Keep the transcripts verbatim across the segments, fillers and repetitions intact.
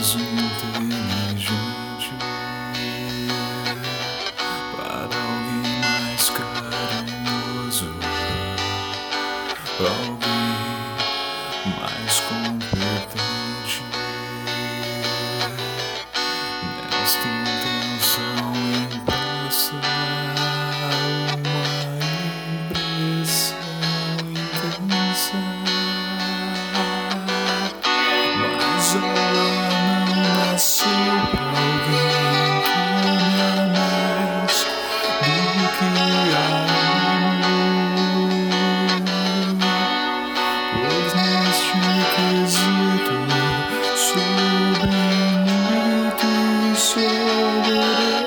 mais inteligente, para alguém mais carinhoso, alguém mais competente. Nesta intenção impressa, uma impressão intensa, mas ela não nasceu pra alguém que ama mais do que a mim, pois neste quesito sobre muito soberano.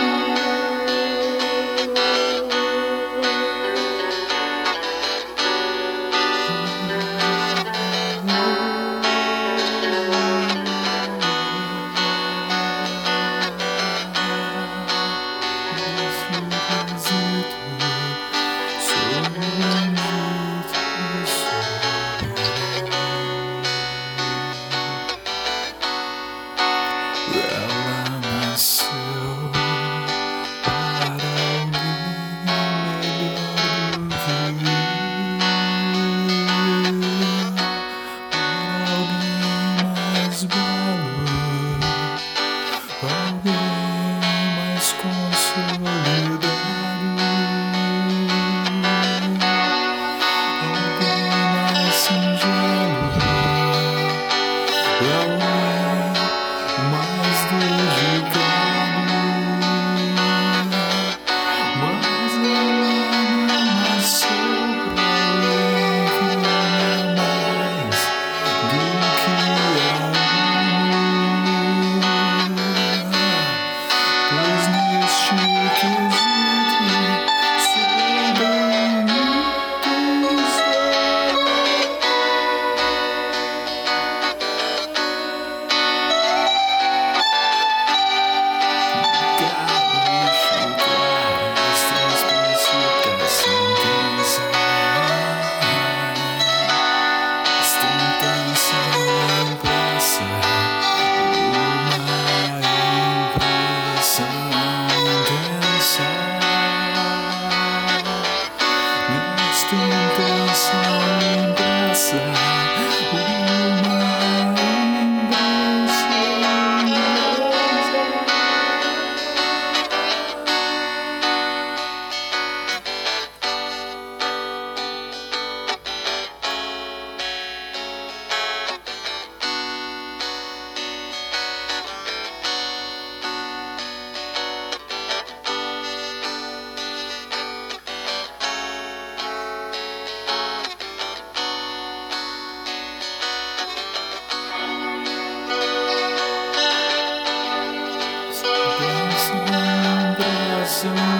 Ela nasceu para alguém melhor do que eu, para alguém mais belo, alguém mais consolidado, alguém mais singelo, alguém mais dedicado, mas ela não nasceu pra alguém que ama mais do que a mim, pois neste quesito sou bem muito só. So